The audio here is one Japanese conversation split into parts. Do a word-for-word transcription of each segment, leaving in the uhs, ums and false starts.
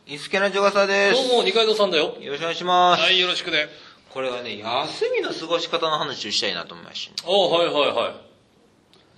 伊助なちょがさです。 どうも、二階堂さんだよ。 よろしくお願いします。 はい、よろしくね。 これはね、休みの過ごし方の話をしたいなと思いました、ね。 ああ、はいはいはい。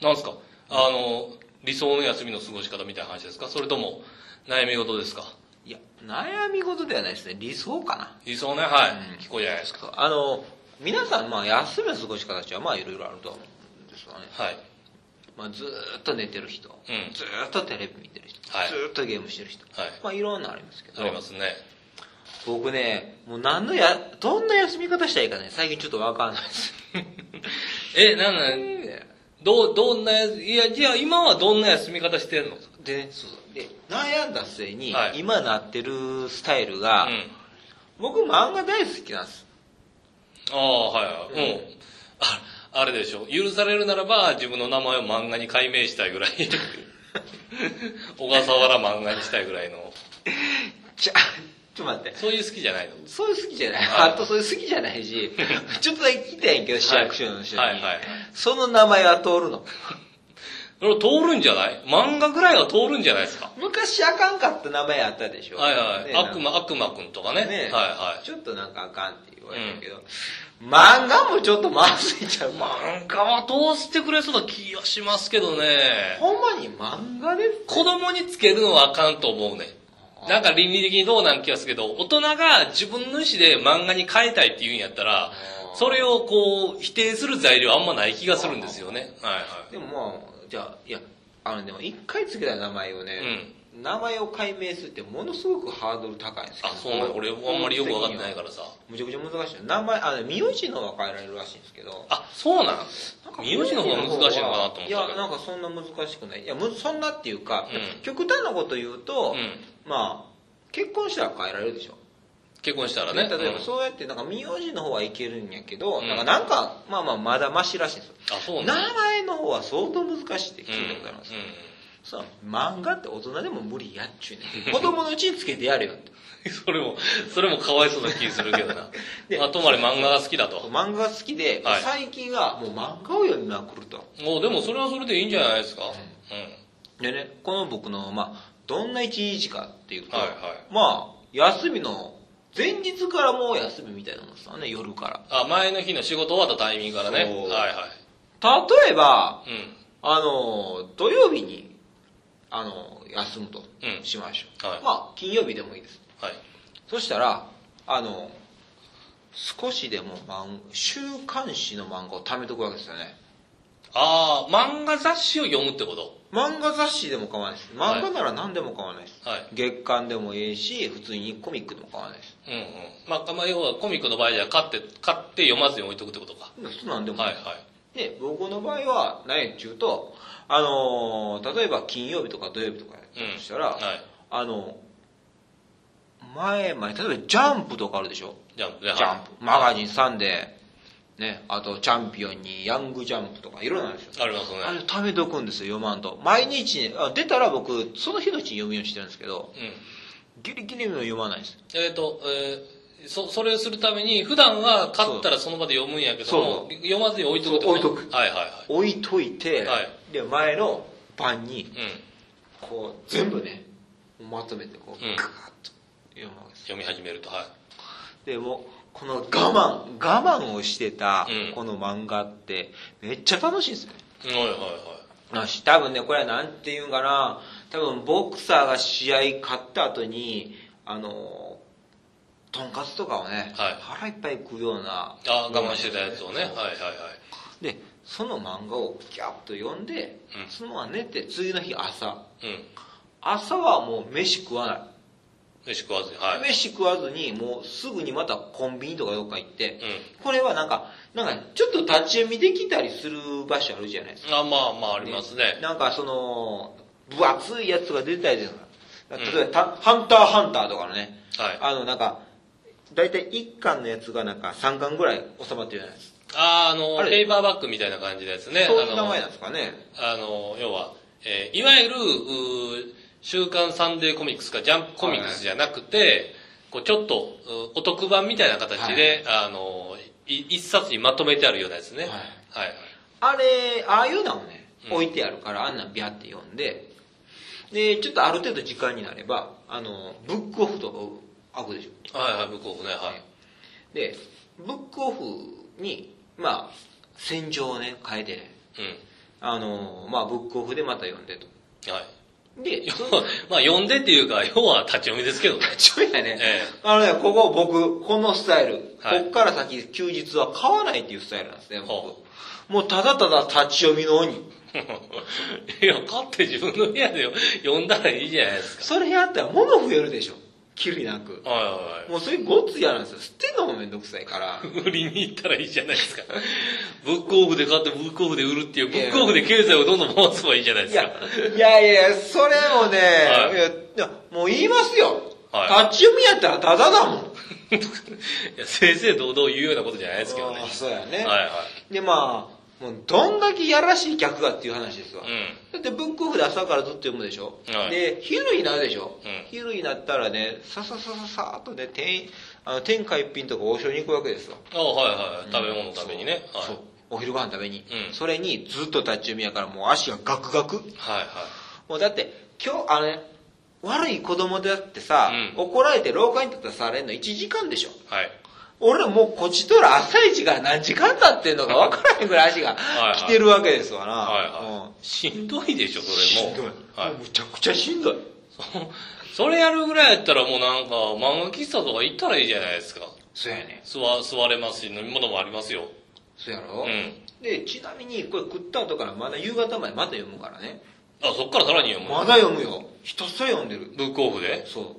なんすか、あの、理想の休みの過ごし方みたいな話ですか、それとも、悩み事ですか？ いや、悩み事ではないですね。理想かな。 理想ね、はい。 うん、 聞こえじゃないですか。 あの、皆さん、まあ、休みの過ごし方は、まあ、いろいろあると思うんですよね。 はい。 まあ、ずーっと寝てる人、 うん、 ずーっとテレビ見てる人、 はい、 ずーっとゲームしてる人、 はい、 まあいろんなありますけど、 ありますね。 僕ね、もう何のやどんな休み方したらいいかね、最近ちょっと分かんないですえ、なんなん、えー、どどんな、いや、じゃあ今はどんな休み方してんの？ でね、そうで悩んだ末に、 はい、 今なってるスタイルが、うん、僕漫画大好きなんです。 ああ、はいはい、うん、もうああれでしょ、許されるならば自分の名前を漫画に改名したいぐらい小笠原漫画にしたいぐらいの。 ちゃちょっと待って、 そういう好きじゃないの？ そういう好きじゃない、はい、あとそういう好きじゃないしちょっとだけ聞いたんやけど、市役所の人に、はいはいはいはい、その名前は通るの？ それ通るんじゃない？漫画ぐらいは通るんじゃないですか？ 昔あかんかった名前あったでしょ。 はいはい、ね、悪魔悪魔くんとかね、ね、はいはい、 ちょっとなんかあかんって言われたけど、うん、漫画もちょっとまずいちゃう。 漫画は通してくれそうな気がしますけどね。 ほんまに漫画で子供につけるのはあかんと思うね。なんか倫理的にどうなん気がするけど、大人が自分の意思で漫画に変えたいって言うんやったら、それをこう否定する材料あんまない気がするんですよね。はいはい。 でもまあじゃあ、いや、あのでも一回つけた名前をね、うん、名前を改名するってものすごくハードル高いんですけど。 あ、そうなの？俺あんまりよく分かってないからさ。 むちゃくちゃ難しい。名前、あの名字の方が変えられるらしいんですけど。 あ、そうなん？名字の方が難しいのかなと思ったけど。 いや、なんかそんな難しくない。いや、むそんなっていうか、うん、極端なこと言うと、うん、まあ結婚したら変えられるでしょ。 結婚したらね。 例えばそうやってなんか名字の方はいけるんやけど、うん、なんかなんかまあまあまだマシらしいんですよ。 あ、そうなん名前の方は相当難しいって聞いたことあります。うんうん、そう漫画って大人でも無理やっちゅうねん。子供のうちにつけてやるよって。 それもそれもかわいそうな気するけどな。で、あとまで漫画が好きだと。 漫画が好きで、はい、最近はもう漫画を読みまくると。 もうでもそれはそれでいいんじゃないですか。うん。 うん、でね、この僕のまあどんな一日かっていうと、 はいはい、 まあ休みの前日からもう休みみたいなもんですよね、夜から。 あ、前の日の仕事終わったタイミングからね。はいはい。 例えば、うん、あの土曜日にあの休むとしましょう、うん、はい、まあ金曜日でもいいです、はい、そしたらあの少しでも漫週刊誌の漫画を貯めとくわけですよね。 ああ、漫画雑誌を読むってこと？ 漫画雑誌でも構わないです。漫画なら何でも構わないです。はい、月刊でもいいし、普通にコミックでも構わないです。 うんうん。まあ、まあ、要はコミックの場合じゃ買って、買って読まずに置いとくってことか。 普通なんでもいい。 はいはい。 で、僕の場合は何やっちゅうと、あのー、例えば金曜日とか土曜日とかやったとしたら、うん、はい、あの、前、前、例えばジャンプとかあるでしょ？ ジャンプね。 ジャンプ。マガジンサンデー。ね、あとチャンピオンにヤングジャンプとかいろいろなんですよ。 ありますね。 あれ貯めとくんですよ、読まんと。毎日、ね、あ出たら僕その日のうちに読むようにしてるんですけど、うん、ギリギリの読まないです。 えっ、ー、と、えー、そそれをするために普段は買ったらその場で読むんやけども、読まずに置いとくってこと？ 置いとく。 はいはいはい。 置いといて、はい、で前の晩に、うん、こう全部ねまとめてこう、うん、ガーッと読むわけです。 読み始めると、はい。 でもこの我慢我慢をしてたこの漫画ってめっちゃ楽しいんですよね。 はいはいはい。 多分ねこれはなんていうんかな、多分ボクサーが試合勝った後にあのとんかつとかをね、はい、腹いっぱい食うような、 あ我慢してたやつをね、はいはいはい。 でその漫画をギャッと読んで、うん、そのまま寝て次の日朝、うん、朝はもう飯食わない。 飯食わずに、はい。 飯食わずに、もうすぐにまたコンビニとかどっか行って、うん、これはなんか、なんかちょっと立ち読みできたりする場所あるじゃないですか。 あ、まあまあありますね。 なんかその、分厚いやつが出てたりする。例えば、うん、ハンターハンターとかのね、はい、あのなんか、だいたいいっかんのやつがなんかさんかんぐらい収まってるじゃないですか。 ああ、あの、ペーパーバッグみたいな感じのやつね。 そういう名前なんですかね。 あの、要は、えー、いわゆる、週刊サンデーコミックスかジャンプコミックスじゃなくて、はい、こうちょっとお得版みたいな形で、はい、あの一冊にまとめてあるようなやつね、はいはい、 あれああいうのをね、うん、置いてあるからあんなんビャって読んで、 でちょっとある程度時間になればあのブックオフとか開くでしょ。 はいはい、ブックオフね。はい。 でブックオフにまあ戦場をね変えてね、うん、あのまあブックオフでまた読んでと。はい。 で、まあ読んでっていうか、要は立ち読みですけどね。 立ち読みやね。ええ、あのね、ここ僕、このスタイル、はい、こっから先休日は買わないっていうスタイルなんですね、僕。もうただただ立ち読みの鬼。 いや、買って自分の部屋で読んだらいいじゃないですか。 それやったら物増えるでしょ。きりなく。 はいはいはい。 もうそれごっつ嫌なんですよ。捨てんのもめんどくさいから。 売りに行ったらいいじゃないですか。ブックオフで買ってブックオフで売るっていう、ブックオフで経済をどんどん回せばいいじゃないですか。 いやいやいや、それもね、はい、いやいやもう言いますよ。はい、立ち読みやったらタダだもん。いや正々堂々言うようなことじゃないですけどね。 そうやね。 はいはい。 でまあ、もうどんだけやらしい客がっていう話ですわ、うん、だってブックオフで朝からずっと読むでしょ、はい、で昼になるでしょ、うん、昼になったらねさささささっとね天あの天下一品とか王将に行くわけですわ。 ああはいはい、うん、食べ物食べにね、 そう、はい、そうお昼ご飯食べに、うん、それにずっと立ち読みやからもう足がガクガク、はいはい、もうだって今日あのね悪い子供だってさ、うん、怒られて廊下に立たされるのいちじかんでしょ、はい、俺もうこっちとら朝一が何時間経ってんのか分からへんぐらい足が来てるわけですわな。はいはいはい、 うん、しんどいでしょそれも。 しんどい、はい、もうむちゃくちゃしんどい。 それやるぐらいやったらもうなんか漫画喫茶とか行ったらいいじゃないですか。 そうやね。 座座れますし飲み物もありますよ。 そうやろ、うん、でちなみにこれ食った後からまだ夕方までまた読むからね。 あそっからさらに読む。 まだ読むよ。ひたすら読んでる。 ブックオフで。 そう、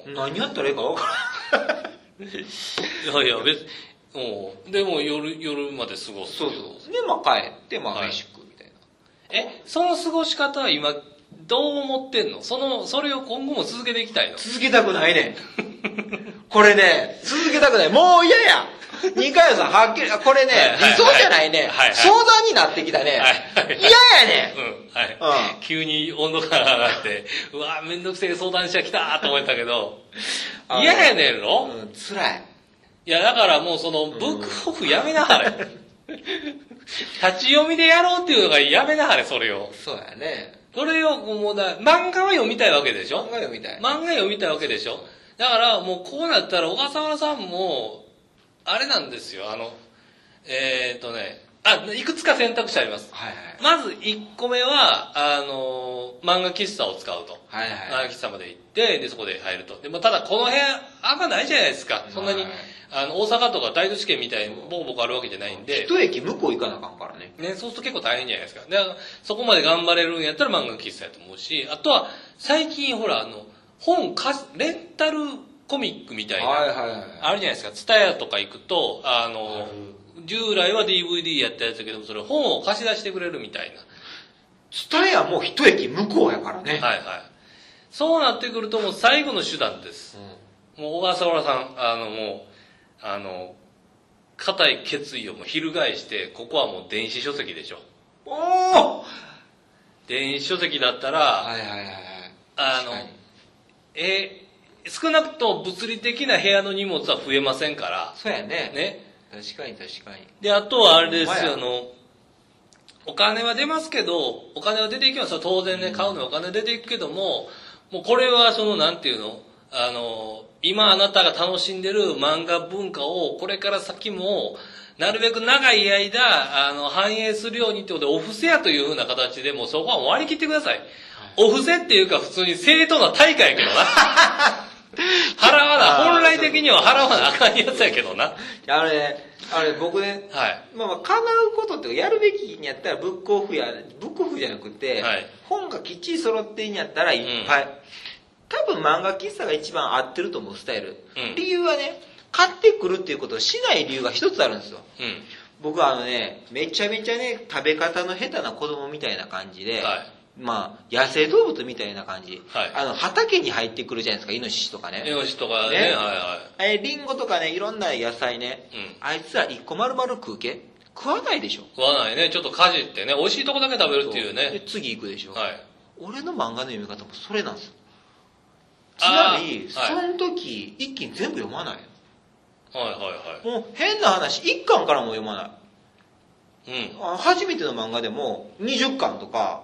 うん、何やったらいいか分からん。 いやいや別にでも夜夜まで過ごす。 そうそうでまあ帰ってまあ飯食うみたいな、はい、えその過ごし方は今どう思ってんの？そのそれを今後も続けていきたいの？ 続けたくないねこれね続けたくない。もう嫌や。二階さんはっきりこれね、はい、理想じゃないね、はいはい、相談になってきたね、はいはい、嫌やね、 うんはいうん、急に温度感が上がってうわめんどくせえ相談者来たと思ったけど嫌やねんろ、 うん、辛い。 いやだからもうそのブックオフやめなはれ、うん、立ち読みでやろうっていうのがやめなはれ。それをそうやね。 それをもうだ漫画は読みたいわけでしょ。 漫画読みたい漫画読みたいわけでしょ。だからもうこうなったら小笠原さんもあれなんですよ。あのえー、っとねあいくつか選択肢あります、はいはい、まずいっこめはあの漫画喫茶を使うと、はいはい、漫画喫茶まで行ってでそこで入ると。でもただこの部屋あんまないじゃないですか。そんなに、はいはい、あの大阪とか大都市圏みたいにボコボコあるわけじゃないんで一駅向こう行かなあかんからね。 ね、そうすると結構大変じゃないですか。だからそこまで頑張れるんやったら漫画喫茶やと思うし、あとは最近ほらあの本かレンタルコミックみたいな、はいはいはい、あるじゃないですか。ツタヤとか行くとあの、従来は ディーブイディー やったやつだけどもそれ本を貸し出してくれるみたいな。 ツタヤもう一駅向こうやからね。はいはい。 そうなってくるともう最後の手段です、うん、もう小笠原さんあのもうあの固い決意をもう翻してここはもう電子書籍でしょ。おお電子書籍だったらはいはいはいはいあのえ少なくとも物理的な部屋の荷物は増えませんから。 そうやね。ね。確かに確かに。 で、あとはあれですよ、あの、お金は出ますけど、お金は出ていきます。当然ね、買うのはお金出ていくけども、もうこれはその、なんていうのあの、今あなたが楽しんでる漫画文化を、これから先も、なるべく長い間、あの、反映するようにってことで、お布施やというふうな形でもうそこは割り切ってください。はい、お布施っていうか普通に正当な対価やけどな。払わな、本来的には払わなあかんやつやけどな。 あれ、あれ僕ね、はい、まあまあ叶うことってやるべきんやったらブックオフや、ブックオフじゃなくて、はい、本がきっちり揃ってんやったらいっぱい。うん、多分漫画喫茶が一番合ってると思うスタイル。うん、理由はね、買ってくるっていうことをしない理由が一つあるんですよ。うん、僕はあのね、めちゃめちゃね、食べ方の下手な子供みたいな感じで、はいまあ、野生動物みたいな感じ、はい、あの畑に入ってくるじゃないですか。イノシシとかねイノシシとかね、ねはいはい、 えリンゴとかねいろんな野菜ね、うん、あいつら一個丸々食うけ食わないでしょ。 食わないね。ちょっとかじってね美味しいとこだけ食べるっていうね。 で次行くでしょ、はい、俺の漫画の読み方もそれなんですよ。つまり、はい、その時一気に全部読まない。はいはいはい。もう変な話一巻からも読まない。うん、初めての漫画でもにじゅっかんとか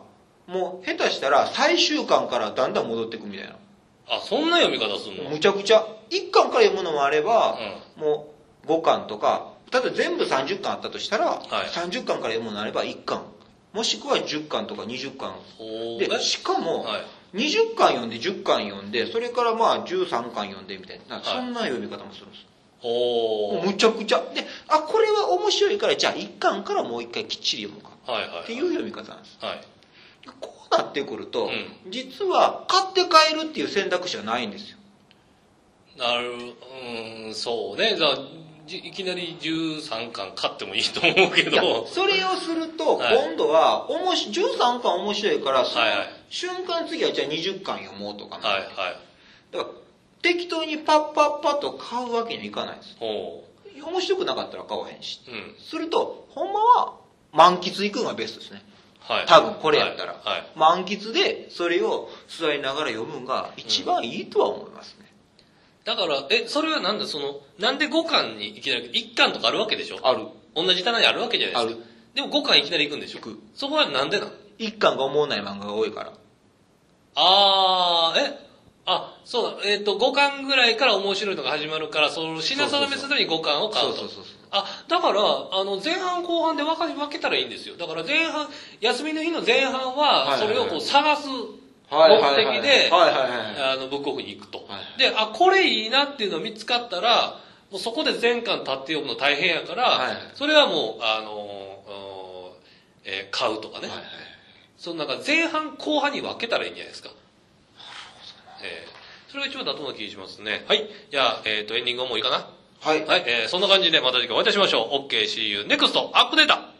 もう下手したら最終巻からだんだん戻っていくみたいな。 あ、そんな読み方するの？ むちゃくちゃ。いっかんから読むのもあれば、うん、もうごかんとか、例えば全部さんじゅっかんあったとしたら、はい、さんじゅっかんから読むのもあればいっかん。もしくはじゅっかんとかにじゅっかん。で、しかも、はい、にじゅっかん読んでじゅっかん読んで、それからまあじゅうさんかん読んでみたいな、そんな読み方もするんです。 おむちゃくちゃ。で、あ、これは面白いから、じゃあいっかんからもういっかいきっちり読むか。はいはいはい、っていう読み方なんです。はい、こうなってくると、うん、実は買って帰るっていう選択肢はないんですよ。 なる、うん、そうね。じゃあいきなりじゅうさんかん買ってもいいと思うけど。 それをすると、今度は、おもし、じゅうさんかん面白いから、その瞬間次はじゃあにじゅっかん読もうとかな。はいはい。だから、適当にパッパッパッと買うわけにはいかないです。面白くなかったら買わへんし。うん、すると、ほんまは満喫行くのがベストですね。はい。多分これやったら。はいはい、満喫でそれを座りながら読むのが一番いいとは思いますね。 うん、だから、え、それはなんだ、その、なんでごかんにいきなり、いっかんとかあるわけでしょ？ ある。 同じ棚にあるわけじゃないですか。ある。でもごかんいきなり行くんでしょ？行く。そこはなんでなん？ いっ 巻が思わない漫画が多いから。 あー、えあ、そうだ、えっ、ー、と、ごかんぐらいから面白いのが始まるから、その品定めするためにごかんを買うと。そうそうそうそう。あ、だから、あの、前半後半で分か分けたらいいんですよ。だから前半、休みの日の前半は、それをこう探す目的で、あの、ブックオフに行くと。はいはい、で、あ、これいいなっていうの見つかったら、もうそこで全巻立って読むの大変やから、はいはい、それはもう、あの、えー、買うとかね。はいはい、そのなんか前半後半に分けたらいいんじゃないですか。えー、それが一番妥当な気がしますね。はい。じゃあ、えっ、ー、と、エンディングもういいかな？ はい。 はい。えー、そんな感じでまた次回お会いいたしましょう。OK、See you next アップデート